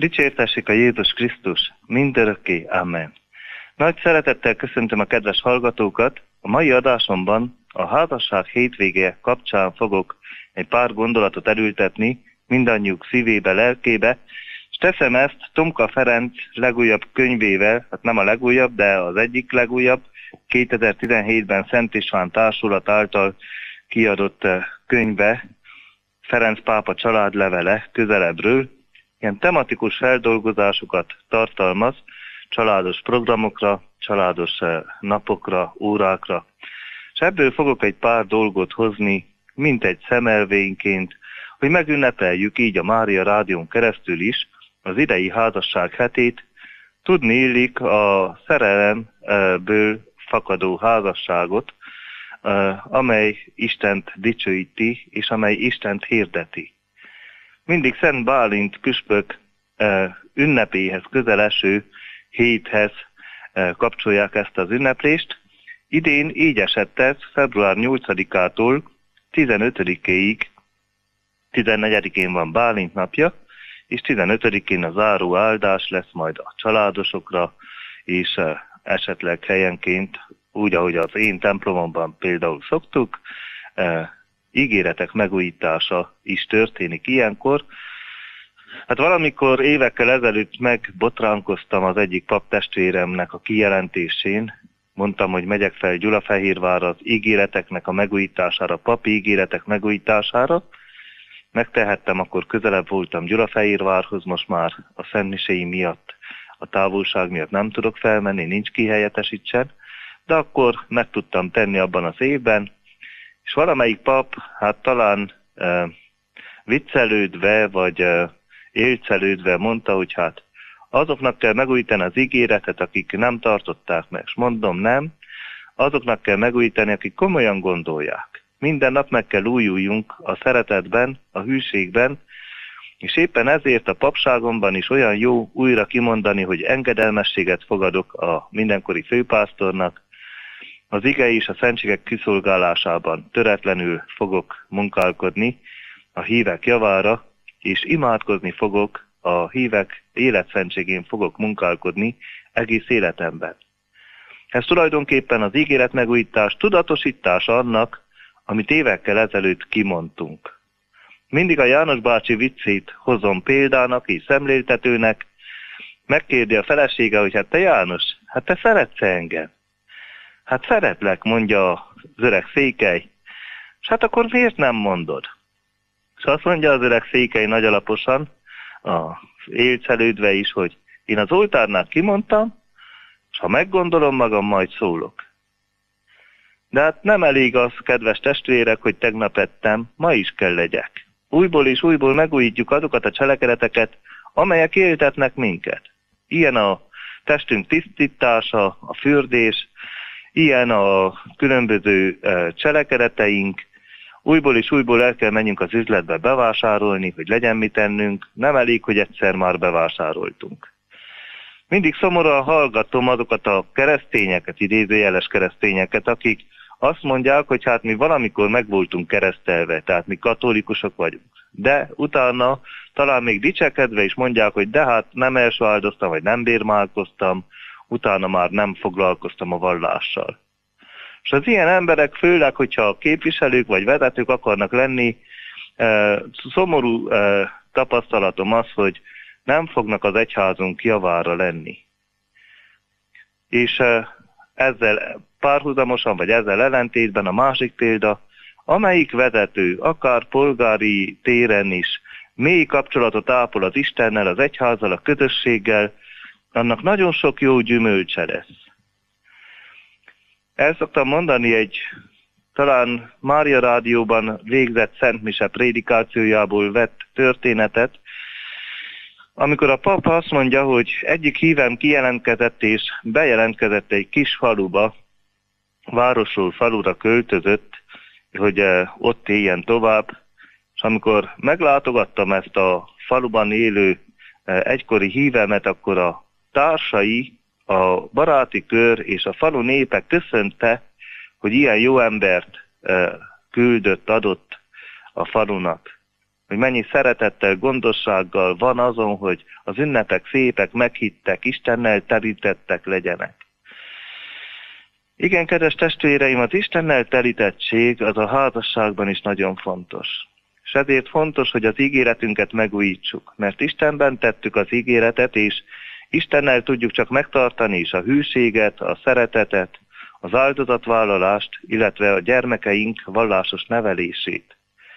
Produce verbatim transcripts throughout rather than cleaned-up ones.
Dicsértessék a Jézus Krisztus, mindörökké, amen. Nagy szeretettel köszöntöm a kedves hallgatókat. A mai adásomban a házasság hétvége kapcsán fogok egy pár gondolatot elültetni mindannyiuk szívébe, lelkébe, és teszem ezt Tomka Ferenc legújabb könyvével, hát nem a legújabb, de az egyik legújabb, kétezer-tizenhétben Szent István Társulat által kiadott könyve, Ferenc pápa családlevele közelebbről. Ilyen tematikus feldolgozásokat tartalmaz, családos programokra, családos napokra, órákra. És ebből fogok egy pár dolgot hozni, mint egy szemelvényként, hogy megünnepeljük így a Mária Rádión keresztül is az idei házasság hetét. Tudni illik a szerelemből fakadó házasságot, amely Istent dicsőíti, és amely Istent hirdeti. Mindig Szent Bálint püspök ünnepéhez közeleső héthez kapcsolják ezt az ünneplést. Idén így esett ez február nyolcadikától tizenötödikéig, tizennegyedikén van Bálint napja, és tizenötödikén a záró áldás lesz majd a családosokra, és esetleg helyenként, úgy, ahogy az én templomomban például szoktuk, ígéretek megújítása is történik ilyenkor. Hát valamikor évekkel ezelőtt megbotránkoztam az egyik paptestvéremnek a kijelentésén. Mondtam, hogy megyek fel Gyulafehérvárra az ígéreteknek a megújítására, papi ígéretek megújítására. Megtehettem, akkor közelebb voltam Gyulafehérvárhoz, most már a szentmiséi miatt, a távolság miatt nem tudok felmenni, nincs ki helyettesítsen, de akkor meg tudtam tenni abban az évben, és valamelyik pap, hát talán e, viccelődve, vagy e, élcelődve mondta, hogy hát azoknak kell megújítani az ígéretet, akik nem tartották meg. És mondom, nem, azoknak kell megújítani, akik komolyan gondolják. Minden nap meg kell újuljunk a szeretetben, a hűségben, és éppen ezért a papságomban is olyan jó újra kimondani, hogy engedelmességet fogadok a mindenkori főpásztornak, az ige és a szentségek kiszolgálásában töretlenül fogok munkálkodni a hívek javára, és imádkozni fogok, a hívek életszentségén fogok munkálkodni egész életemben. Ez tulajdonképpen az ígéret megújítás, tudatosítása annak, amit évekkel ezelőtt kimondtunk. Mindig a János bácsi viccét hozom példának és szemléltetőnek, megkérdi a felesége, hogy hát te János, hát te szeretsz engem? Hát szeretlek, mondja az öreg székely. És hát akkor miért nem mondod? És azt mondja az öreg székely nagy alaposan, az élcelődve is, hogy én az oltárnál kimondtam, és ha meggondolom magam, majd szólok. De hát nem elég az, kedves testvérek, hogy tegnap ettem, ma is kell legyek. Újból és újból megújítjuk azokat a cselekedeteket, amelyek éltetnek minket. Ilyen a testünk tisztítása, a fürdés, ilyen a különböző cselekedeteink. Újból és újból el kell menjünk az üzletbe bevásárolni, hogy legyen mit tennünk. Nem elég, hogy egyszer már bevásároltunk. Mindig szomorúan hallgatom azokat a keresztényeket, idézőjeles keresztényeket, akik azt mondják, hogy hát mi valamikor meg voltunk keresztelve, tehát mi katolikusok vagyunk. De utána talán még dicsekedve is mondják, hogy de hát nem első áldoztam, vagy nem bérmálkoztam, utána már nem foglalkoztam a vallással. És az ilyen emberek, főleg, hogyha képviselők vagy vezetők akarnak lenni, eh, szomorú eh, tapasztalatom az, hogy nem fognak az egyházunk javára lenni. És eh, ezzel párhuzamosan, vagy ezzel ellentétben a másik példa, amelyik vezető, akár polgári téren is mély kapcsolatot ápol az Istennel, az egyházzal, a közösséggel, annak nagyon sok jó gyümölcse lesz. El szoktam mondani egy talán Mária Rádióban végzett szentmise prédikációjából vett történetet, amikor a papa azt mondja, hogy egyik hívem kijelentkezett és bejelentkezett egy kis faluba, városról falura költözött, hogy ott éljen tovább, és amikor meglátogattam ezt a faluban élő egykori hívemet, akkor a társai, a baráti kör és a falu népe köszönte, hogy ilyen jó embert küldött, adott a falunak. hogy mennyi szeretettel, gondossággal van azon, hogy az ünnepek szépek, meghittek, Istennel terítettek legyenek. Igen, kedves testvéreim, az Istennel terítettség az a házasságban is nagyon fontos. És ezért fontos, hogy az ígéretünket megújítsuk, mert Istenben tettük az ígéretet, és Istennel tudjuk csak megtartani is a hűséget, a szeretetet, az áldozatvállalást, illetve a gyermekeink vallásos nevelését.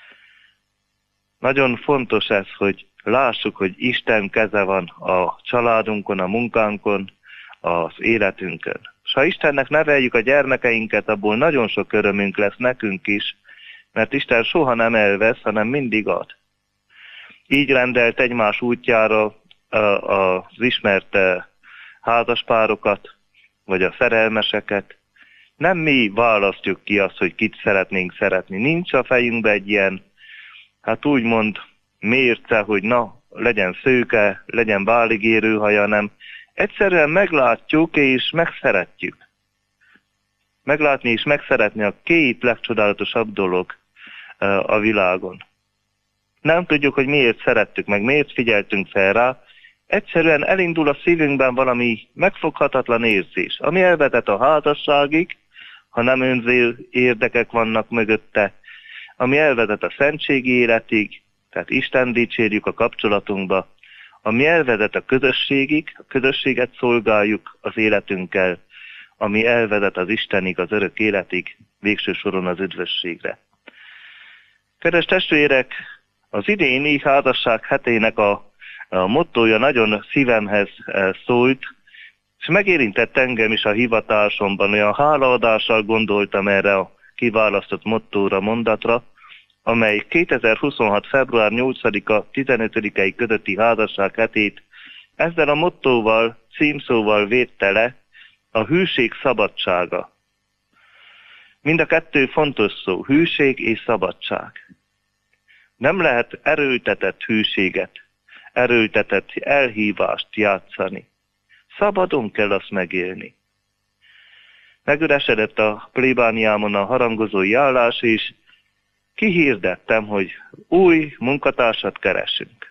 Nagyon fontos ez, hogy lássuk, hogy Isten keze van a családunkon, a munkánkon, az életünkön. És ha Istennek neveljük a gyermekeinket, abból nagyon sok örömünk lesz nekünk is, mert Isten soha nem elvesz, hanem mindig ad. Így rendelt egymás útjára az ismert házaspárokat, vagy a szerelmeseket. Nem mi választjuk ki azt, hogy kit szeretnénk szeretni. Nincs a fejünkben egy ilyen, hát úgymond mérce, hogy na, legyen szőke, legyen báligérő haja, nem. Egyszerűen meglátjuk és megszeretjük. Meglátni és megszeretni a két legcsodálatosabb dolog a világon. Nem tudjuk, hogy miért szerettük meg, miért figyeltünk fel rá. Egyszerűen elindul a szívünkben valami megfoghatatlan érzés, ami elvezet a házasságig, ha nem önző érdekek vannak mögötte, ami elvezet a szentségi életig, tehát Isten dicsérjük a kapcsolatunkba, ami elvezet a közösségig, a közösséget szolgáljuk az életünkkel, ami elvezet az Istenig, az örök életig, végső soron az üdvösségre. Kedves testvérek, az idéni házasság hetének a, a mottója nagyon szívemhez szólt, és megérintett engem is a hivatásomban, olyan hálaadással gondoltam erre a kiválasztott mottóra, mondatra, amely kétezer-huszonhat. február nyolcadika tizenötödike közötti házasság hetét ezzel a mottóval, címszóval védte le, a hűség szabadsága. Mind a kettő fontos szó, hűség és szabadság. Nem lehet erőltetett hűséget, erőltetett elhívást játszani. Szabadon kell azt megélni. Megüresedett a plébániámon a harangozói állás, és kihirdettem, hogy új munkatársat keresünk.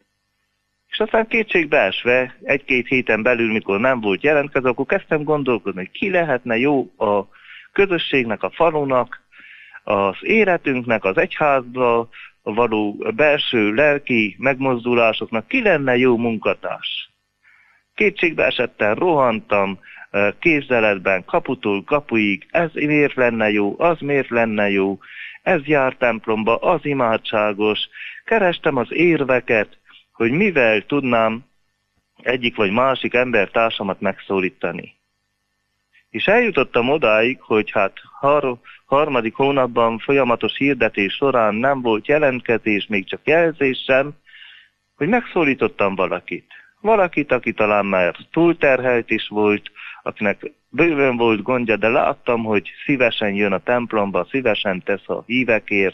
És aztán kétségbeesve, egy-két héten belül, mikor nem volt jelentkező, akkor kezdtem gondolkodni, hogy ki lehetne jó a közösségnek, a falunak, az életünknek, az egyházba való belső lelki megmozdulásoknak, ki lenne jó munkatárs. Kétségbeesetten rohantam, kézzeletben, kaputól kapuig, ez miért lenne jó, az miért lenne jó, ez jár templomba, az imádságos. Kerestem az érveket, hogy mivel tudnám egyik vagy másik embertársamat megszólítani. És eljutottam odáig, hogy hát har- harmadik hónapban folyamatos hirdetés során nem volt jelentkezés, még csak jelzés sem, hogy megszólítottam valakit. Valakit, aki talán már túlterhelt is volt, akinek bőven volt gondja, de láttam, hogy szívesen jön a templomba, szívesen tesz a hívekért,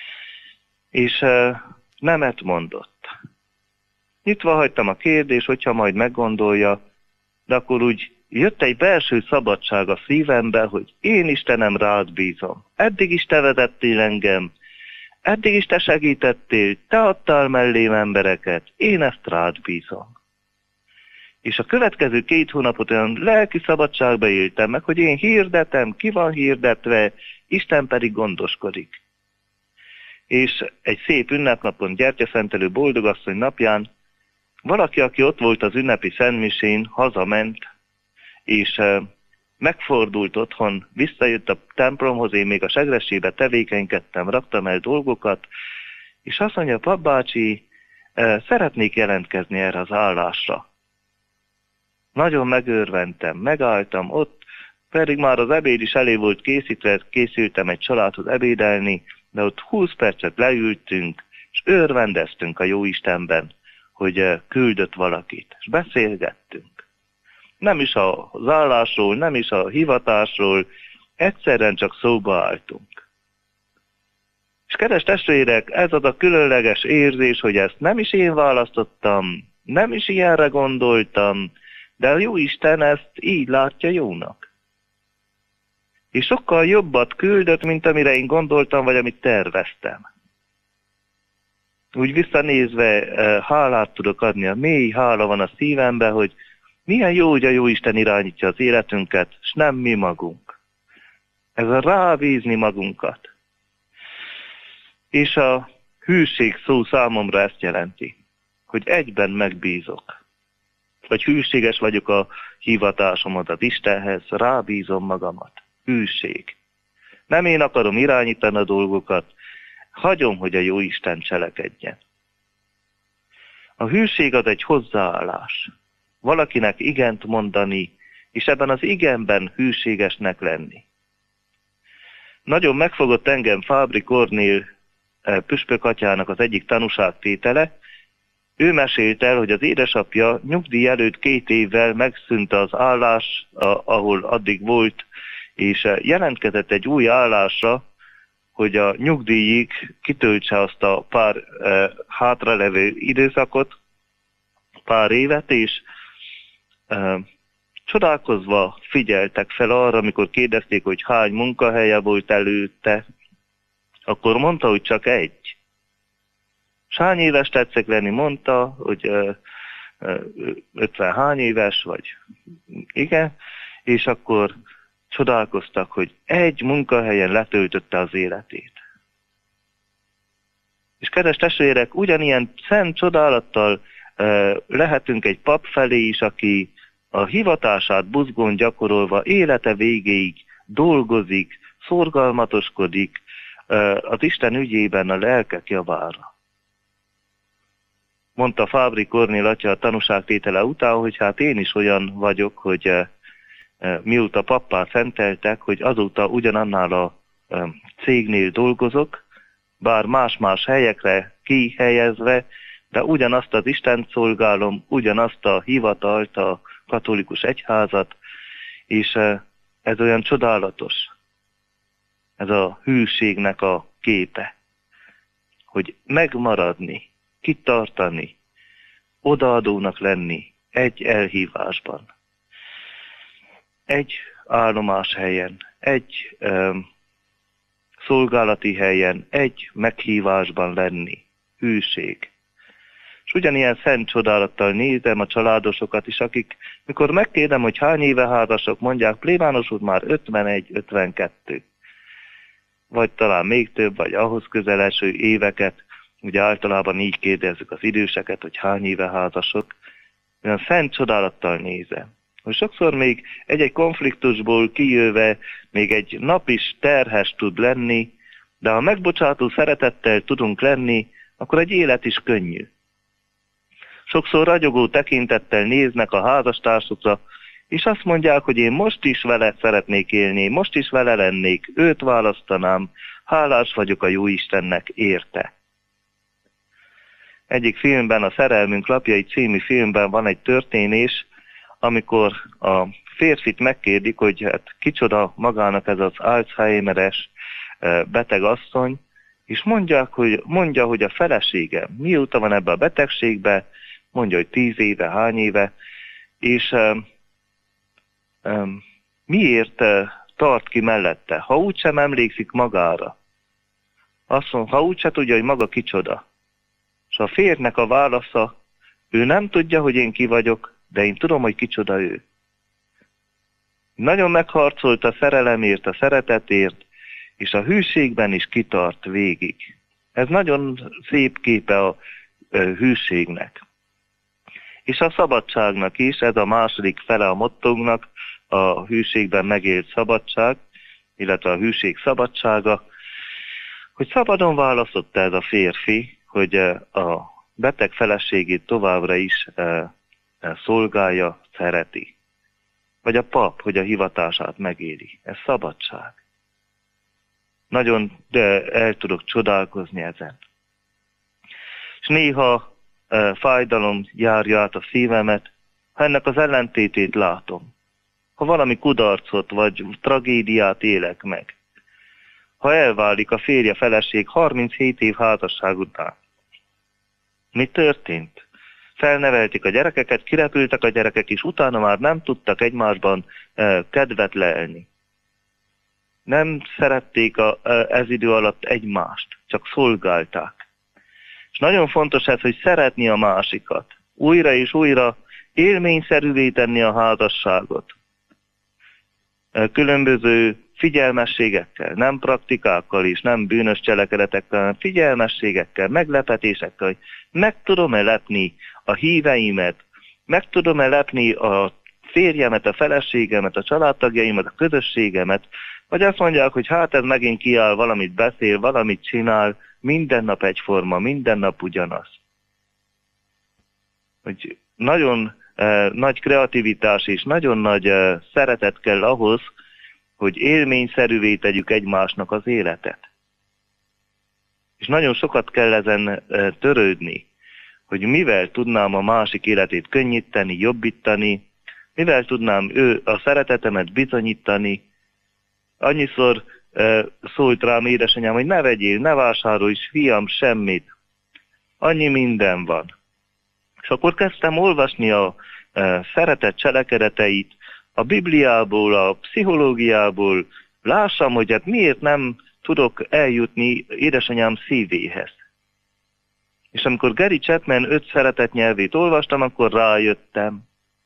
és uh, nemet mondott. Nyitva hagytam a kérdést, hogyha majd meggondolja, de akkor úgy jött egy belső szabadság a szívembe, hogy én Istenem rád bízom. Eddig is te vezettél engem, eddig is te segítettél, te adtál mellém embereket, én ezt rád bízom. És a következő két hónapot olyan lelki szabadságba éltem meg, hogy én hirdetem, ki van hirdetve, Isten pedig gondoskodik. És egy szép ünnepnapon, gyertyaszentelő boldogasszony napján valaki, aki ott volt az ünnepi szentmisén, hazament, és megfordult otthon, visszajött a templomhoz, én még a segressébe tevékenykedtem, raktam el dolgokat, és azt mondja, papbácsi, szeretnék jelentkezni erre az állásra. Nagyon megörventem, megálltam ott, pedig már az ebéd is elé volt készítve, készültem egy családhoz ebédelni, de ott húsz percet leültünk, és örvendeztünk a Jóistenben, hogy küldött valakit, és beszélgettünk. Nem is az állásról, nem is a hivatásról, egyszerűen csak szóba álltunk. És kedves testvérek, ez az a különleges érzés, hogy ezt nem is én választottam, nem is ilyenre gondoltam, de a Jóisten ezt így látja jónak. És sokkal jobbat küldött, mint amire én gondoltam, vagy amit terveztem. úgy visszanézve hálát tudok adni, a mély hála van a szívemben, hogy milyen jó, hogy a Jóisten irányítja az életünket, és nem mi magunk. Ez a rábízni magunkat. És a hűség szó számomra ezt jelenti, hogy egyben megbízok. Vagy hűséges vagyok a hivatásomat az Istenhez, rábízom magamat. Hűség. Nem én akarom irányítani a dolgokat, hagyom, hogy a jó Isten cselekedjen. A hűség az egy hozzáállás. Valakinek igent mondani, és ebben az igenben hűségesnek lenni. Nagyon megfogott engem Fábri Kornél püspök atyának az egyik tanúságtétele. Ő mesélt el, hogy az édesapja nyugdíj előtt két évvel megszűnt az állás, ahol addig volt, és jelentkezett egy új állásra, hogy a nyugdíjig kitöltse azt a pár e, hátralevő időszakot, pár évet, és e, csodálkozva figyeltek fel arra, amikor kérdezték, hogy hány munkahelye volt előtte, akkor mondta, hogy csak egy. S hány éves tetszek lenni, mondta, hogy e, e, ötven hány éves, vagy igen, és akkor csodálkoztak, hogy egy munkahelyen letöltötte az életét. És kedves testvérek, ugyanilyen szent csodálattal e, lehetünk egy pap felé is, aki a hivatását buzgón gyakorolva élete végéig dolgozik, szorgalmatoskodik e, az Isten ügyében a lelkek javára. Mondta Fábri Kornél atya a tanúságtétele után, hogy hát én is olyan vagyok, hogy e, mióta pappá szenteltek, hogy azóta ugyanannál a cégnél dolgozok, bár más-más helyekre kihelyezve, de ugyanazt az Istent szolgálom, ugyanazt a hivatalt, a katolikus egyházat, és ez olyan csodálatos, ez a hűségnek a képe, hogy megmaradni, kitartani, odaadónak lenni egy elhívásban. Egy állomás helyen, egy um, szolgálati helyen, egy meghívásban lenni. Hűség. És ugyanilyen szent csodálattal nézem a családosokat is, akik, mikor megkérdem, hogy hány éve házasok, mondják, plébános úr már ötvenegy ötvenkettő. Vagy talán még több, vagy ahhoz közeleső éveket. Ugye általában így kérdezzük az időseket, hogy hány éve házasok. Olyan szent csodálattal nézem. Hogy sokszor még egy-egy konfliktusból kijöve még egy nap is terhes tud lenni, de ha megbocsátó szeretettel tudunk lenni, akkor egy élet is könnyű. Sokszor ragyogó tekintettel néznek a házastársukra, és azt mondják, hogy én most is vele szeretnék élni, most is vele lennék, őt választanám, hálás vagyok a jó Istennek érte. Egyik filmben, a Szerelmünk lapjai című filmben van egy történés, amikor a férfit megkérdik, hogy hát kicsoda magának ez az Alzheimeres beteg asszony, és mondják, hogy, mondja, hogy a felesége mióta van ebbe a betegségbe, mondja, hogy tíz éve, hány éve, és um, um, miért uh, tart ki mellette, ha úgysem emlékszik magára. Azt mondja, ha úgysem tudja, hogy maga kicsoda. És a férjnek a válasza, ő nem tudja, hogy én ki vagyok, de én tudom, hogy kicsoda ő. Nagyon megharcolt a szerelemért, a szeretetért, és a hűségben is kitart végig. Ez nagyon szép képe a hűségnek. És a szabadságnak is, ez a második fele a mottónknak, a hűségben megélt szabadság, illetve a hűség szabadsága, hogy szabadon választotta ez a férfi, hogy a beteg feleségét továbbra is szolgálja, szereti. Vagy a pap, hogy a hivatását megéli. Ez szabadság. Nagyon de el tudok csodálkozni ezen. És néha e, fájdalom járja át a szívemet, ha ennek az ellentétét látom. Ha valami kudarcot vagy tragédiát élek meg. Ha elválik a férje feleség harminchét év házasság után. Mi történt? Felnevelték a gyerekeket, kirepültek a gyerekek, és utána már nem tudtak egymásban e, kedvet lelni. Nem szerették a, ez idő alatt egymást, csak szolgálták. És nagyon fontos ez, hogy szeretni a másikat. Újra és újra élményszerűvé tenni a házasságot. Különböző figyelmességekkel, nem praktikákkal és nem bűnös cselekedetekkel, hanem figyelmességekkel, meglepetésekkel, hogy meg tudom-e lepni a híveimet, meg tudom-e lepni a férjemet, a feleségemet, a családtagjaimat, a közösségemet, vagy azt mondják, hogy hát ez megint kiáll, valamit beszél, valamit csinál, minden nap egyforma, minden nap ugyanaz. Hogy nagyon eh, nagy kreativitás és nagyon nagy eh, szeretet kell ahhoz, hogy élményszerűvé tegyük egymásnak az életet. És nagyon sokat kell ezen eh, törődni, hogy mivel tudnám a másik életét könnyíteni, jobbítani, mivel tudnám ő a szeretetemet bizonyítani. Annyiszor e, szólt rám édesanyám, hogy ne vegyél, ne vásárolj, fiam, semmit. Annyi minden van. És akkor kezdtem olvasni a e, szeretet cselekedeteit, a Bibliából, a pszichológiából, lássam, hogy hát miért nem tudok eljutni édesanyám szívéhez. És amikor Gary Chapman öt szeretet nyelvét olvastam, akkor rájöttem.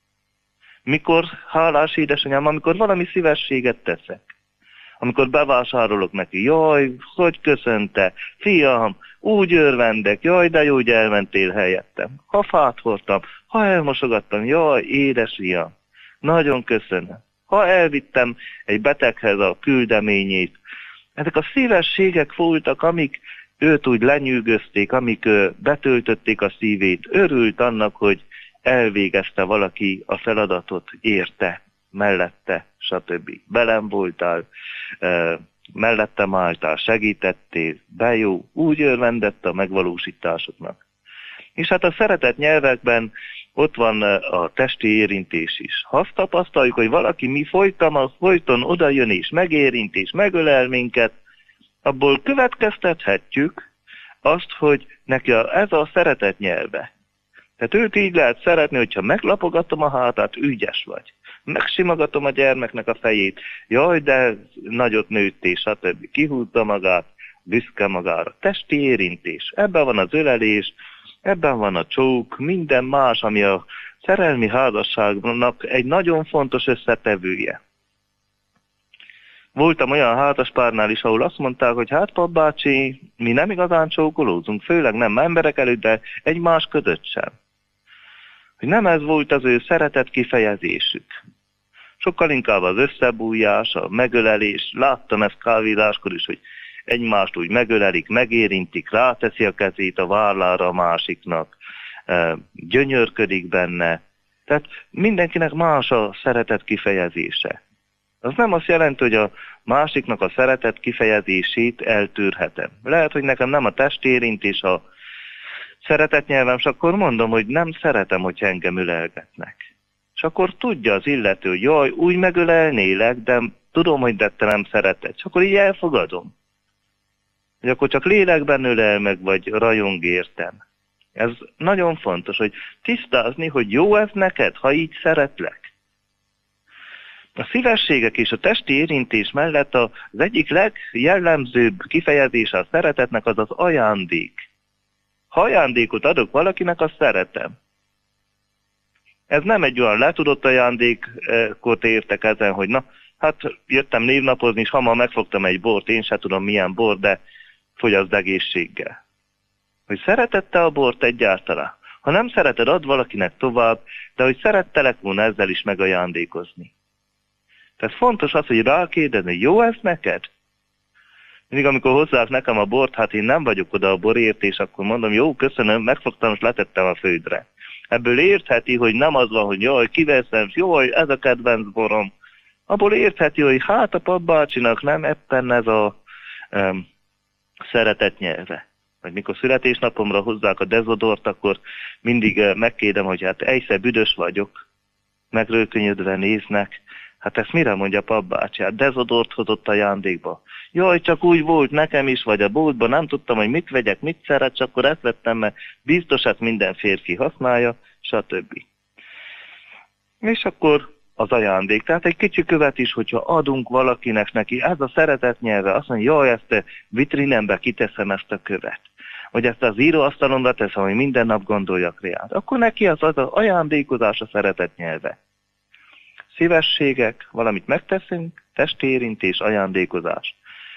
Mikor hálás édesanyám, amikor valami szívességet teszek. Amikor bevásárolok neki, jaj, hogy köszönte, fiam, úgy örvendek, jaj, de jó, hogy elmentél helyettem. Ha fát hordtam, ha elmosogattam, jaj, édes fiam, nagyon köszönöm. Ha elvittem egy beteghez a küldeményét, ezek a szívességek voltak, amik őt úgy lenyűgözték, amik betöltötték a szívét. Örült annak, hogy elvégezte valaki a feladatot, érte, mellette, stb. Belem voltál, mellettem álltál, segítettél, de jó, úgy örvendett a megvalósításoknak. És hát a szeretett nyelvekben ott van a testi érintés is. Ha azt tapasztaljuk, hogy valaki mi folyton, az folyton oda jön és megérint és megölel minket, abból következtethetjük azt, hogy neki ez a szeretet nyelve. Tehát őt így lehet szeretni, hogyha meglapogatom a hátát, ügyes vagy. Megsimogatom a gyermeknek a fejét, jaj, de nagyot nőttél, stb. Kihúzza magát, büszke magára. Testi érintés. Ebben van az ölelés, ebben van a csók, minden más, ami a szerelmi házasságnak egy nagyon fontos összetevője. Voltam olyan házaspárnál is, ahol azt mondták, hogy hát papbácsi, mi nem igazán csókolózunk, főleg nem emberek előtt, de egymás között sem. Hogy nem ez volt az ő szeretet kifejezésük. Sokkal inkább az összebújás, a megölelés. Láttam ezt kávézáskor is, hogy egymást úgy megölelik, megérintik, ráteszi a kezét a vállára a másiknak, gyönyörködik benne. Tehát mindenkinek más a szeretet kifejezése. Az nem azt jelenti, hogy a másiknak a szeretet kifejezését eltűrhetem. Lehet, hogy nekem nem a testérintés a szeretet nyelvem, és akkor mondom, hogy nem szeretem, hogy engem ölelgetnek. És akkor tudja az illető, hogy jaj, úgy megölelnélek, de tudom, hogy de te nem szereted. És akkor így elfogadom. Hogy akkor csak lélekben ölel meg, vagy rajong értem. Ez nagyon fontos, hogy tisztázni, hogy jó ez neked, ha így szeretlek. A szívességek és a testi érintés mellett az egyik legjellemzőbb kifejezése a szeretetnek az az ajándék. Ha ajándékot adok valakinek, azt szeretem. Ez nem egy olyan letudott ajándékot értek ezen, hogy na, hát jöttem névnapozni, és hamar megfogtam egy bort, én se tudom milyen bor, de fogyaszd egészséggel. Hogy szeretette a bort egyáltalán? Ha nem szereted, add valakinek tovább, de hogy szerettelek volna ezzel is megajándékozni. Tehát fontos az, hogy rákérdezni, jó ez neked? Mindig amikor hozzák nekem a bort, hát én nem vagyok oda a borért, és akkor mondom, jó, köszönöm, megfogtam, és letettem a földre. Ebből értheti, hogy nem az van, hogy jaj, kiveszem, jaj, ez a kedvenc borom. Abból értheti, hogy hát a papbácsinak nem éppen ez a um, szeretet nyelve. Vagy mikor születésnapomra hozzák a dezodort, akkor mindig uh, megkérdem, hogy hát egyszer büdös vagyok, megrőkönyödve néznek. Hát ezt mire mondja papbácsi? Hát dezodort hozott ajándékba. Jaj, csak úgy volt nekem is, vagy a boltban, nem tudtam, hogy mit vegyek, mit szeret, csak akkor ezt vettem, mert biztos, hát minden férfi használja, stb. És akkor az ajándék. Tehát egy kicsi követ is, hogyha adunk valakinek neki, ez a szeretet nyelve, azt mondja, jaj, ezt a vitrinembe kiteszem ezt a követ. hogy ezt az íróasztalomra teszem, hogy minden nap gondoljak rá. Akkor neki az az ajándékozás a szeretet nyelve. Szívességek, valamit megteszünk, testérintés, ajándékozás.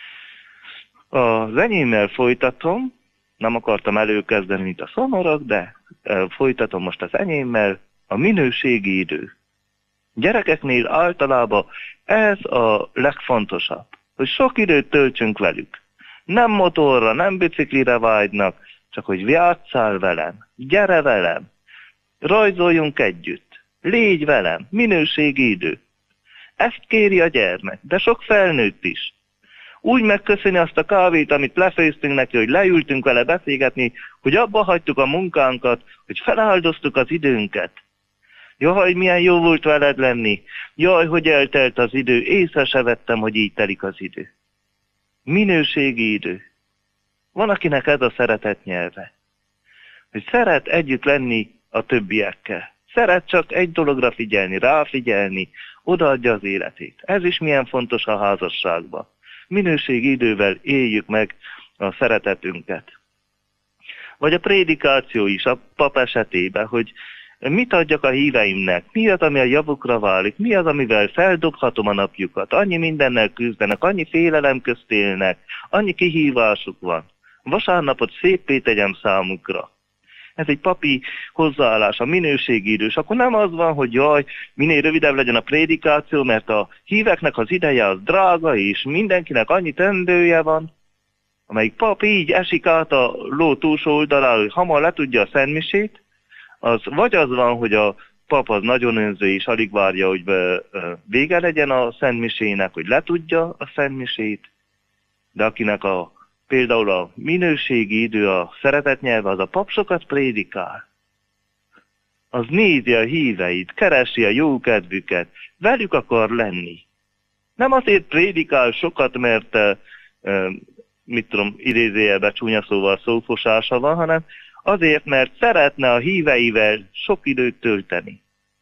Az enyémmel folytatom, nem akartam előkezdeni, mint a szonorak, de folytatom most az enyémmel, a minőségi idő. Gyerekeknél általában ez a legfontosabb, hogy sok időt töltsünk velük. Nem motorra, nem biciklire vágynak, csak hogy játsszál velem, gyere velem, rajzoljunk együtt, légy velem, minőségi idő. Ezt kéri a gyermek, de sok felnőtt is. Úgy megköszöni azt a kávét, amit lefőztünk neki, hogy leültünk vele beszélgetni, hogy abba hagytuk a munkánkat, hogy feláldoztuk az időnket. Jaj, milyen jó volt veled lenni. Jaj, hogy eltelt az idő. Észre se vettem, hogy így telik az idő. Minőségi idő. Van, akinek ez a szeretet nyelve. Hogy szeret együtt lenni a többiekkel. Szeret csak egy dologra figyelni, ráfigyelni, odaadja az életét. Ez is milyen fontos a házasságban. Minőségi idővel éljük meg a szeretetünket. Vagy a prédikáció is a pap esetében, hogy mit adjak a híveimnek, mi az, ami a javukra válik, mi az, amivel feldobhatom a napjukat. Annyi mindennel küzdenek, annyi félelem közt élnek, annyi kihívásuk van. Vasárnapot széppé tegyem számukra. Ez egy papi hozzáállás, a minőségi idő. És akkor nem az van, hogy jaj, minél rövidebb legyen a prédikáció, mert a híveknek az ideje az drága, és mindenkinek annyi tendője van, amelyik pap így esik át a ló túlsó oldalára, hogy hamar letudja a szentmisét, az vagy az van, hogy a pap az nagyon önző, és alig várja, hogy vége legyen a szentmisének, hogy letudja a szentmisét, de akinek a például a minőségi idő, a szeretet nyelve, az a pap sokat prédikál. Az nézi a híveit, keresi a jó kedvüket, velük akar lenni. Nem azért prédikál sokat, mert mit tudom, idézőjelbe csúnya szóval szófosása van, hanem azért, mert szeretne a híveivel sok időt tölteni.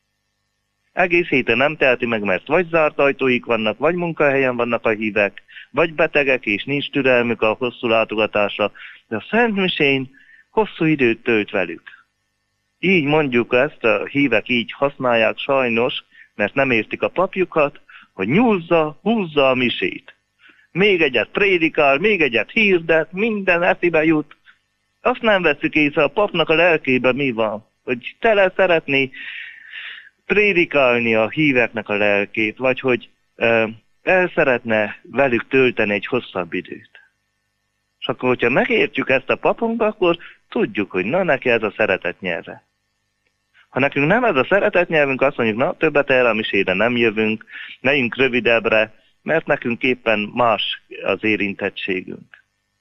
Egész héten nem teheti meg, mert vagy zárt ajtóik vannak, vagy munkahelyen vannak a hívek, vagy betegek, és nincs türelmük a hosszú látogatásra, de a szentmisén hosszú időt tölt velük. Így mondjuk ezt, a hívek így használják sajnos, mert nem értik a papjukat, hogy nyúzza, húzza a misét. Még egyet prédikál, még egyet hirdet, minden eszébe jut. Azt nem veszük észre, a papnak a lelkében mi van, hogy tele szeretné prédikálni a híveknek a lelkét, vagy hogy uh, el szeretne velük tölteni egy hosszabb időt. És akkor, hogyha megértjük ezt a papunkba, akkor tudjuk, hogy na, neki ez a szeretet nyelve. Ha nekünk nem ez a szeretet nyelvünk, azt mondjuk, na, többet erre a misére nem jövünk, megyünk rövidebbre, mert nekünk éppen más az érintettségünk.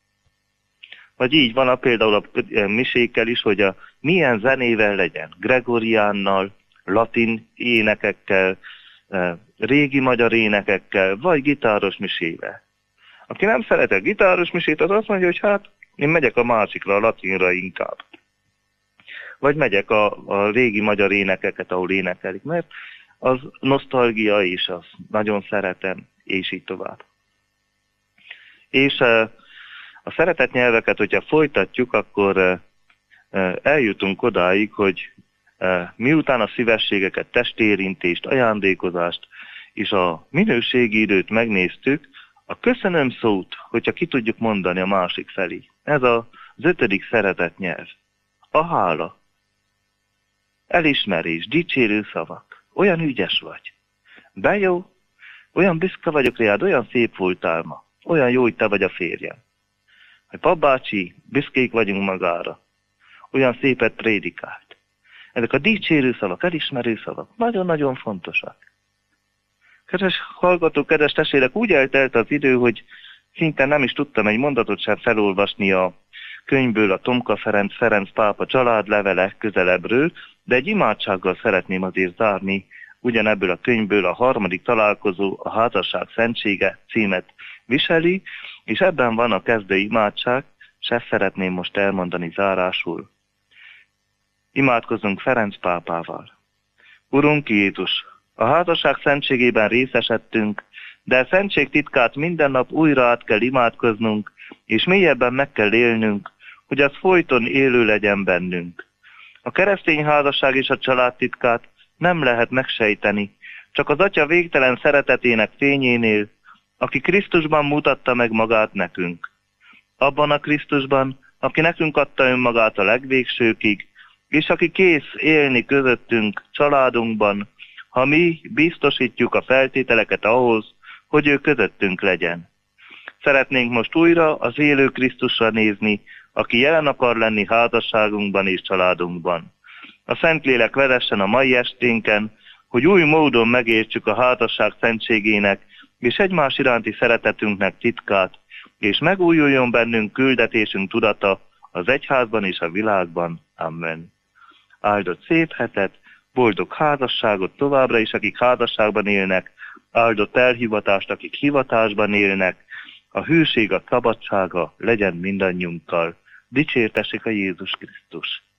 Vagy így van a, például a misékkel is, hogy a milyen zenével legyen, gregoriánnal, latin énekekkel, régi magyar énekekkel, vagy gitáros misével. Aki nem szeret a gitáros misét, az azt mondja, hogy hát én megyek a másikra, a latinra inkább. Vagy megyek a, a régi magyar énekeket, ahol énekelik, mert az nosztalgia is, az nagyon szeretem, és így tovább. És a szeretet nyelveket, hogyha folytatjuk, akkor eljutunk odáig, hogy miután a szívességeket, testérintést, ajándékozást és a minőségi időt megnéztük, a köszönöm szót, hogyha ki tudjuk mondani a másik felé. Ez az ötödik szeretet nyelv. A hála. Elismerés, dicsérő szavak. Olyan ügyes vagy. De jó, olyan büszke vagyok rád, olyan szép voltál ma. Olyan jó, hogy te vagy a férjem. Hogy papbácsi, büszkék vagyunk magára. Olyan szépet prédikált. Ezek a dicsérő szavak, elismerő szavak nagyon-nagyon fontosak. Kedves hallgatók, kedves testvérek, úgy eltelt az idő, hogy szinte nem is tudtam egy mondatot sem felolvasni a könyvből, a Tomka Ferenc, Ferenc pápa családlevele közelebbről, de egy imádsággal szeretném azért zárni ugyanebből a könyvből. A harmadik találkozó, a házasság szentsége címet viseli, és ebben van a kezdő imádság, és ezt szeretném most elmondani zárásul. Imádkozzunk Ferenc pápával. Urunk Jézus, a házasság szentségében részesedtünk, de a szentség titkát minden nap újra át kell imádkoznunk, és mélyebben meg kell élnünk, hogy az folyton élő legyen bennünk. A keresztény házasság és a család titkát nem lehet megsejteni, csak az Atya végtelen szeretetének fényénél, aki Krisztusban mutatta meg magát nekünk. Abban a Krisztusban, aki nekünk adta önmagát a legvégsőkig, és aki kész élni közöttünk, családunkban, ha mi biztosítjuk a feltételeket ahhoz, hogy ő közöttünk legyen. Szeretnénk most újra az élő Krisztusra nézni, aki jelen akar lenni házasságunkban és családunkban. A Szentlélek vezessen a mai esténken, hogy új módon megértsük a házasság szentségének és egymás iránti szeretetünknek titkát, és megújuljon bennünk küldetésünk tudata az egyházban és a világban. Amen. Áldott szép hetet, boldog házasságot továbbra is, akik házasságban élnek, áldott elhivatást, akik hivatásban élnek, a hűség, a szabadsága legyen mindannyiunkkal. Dicsértessék a Jézus Krisztus!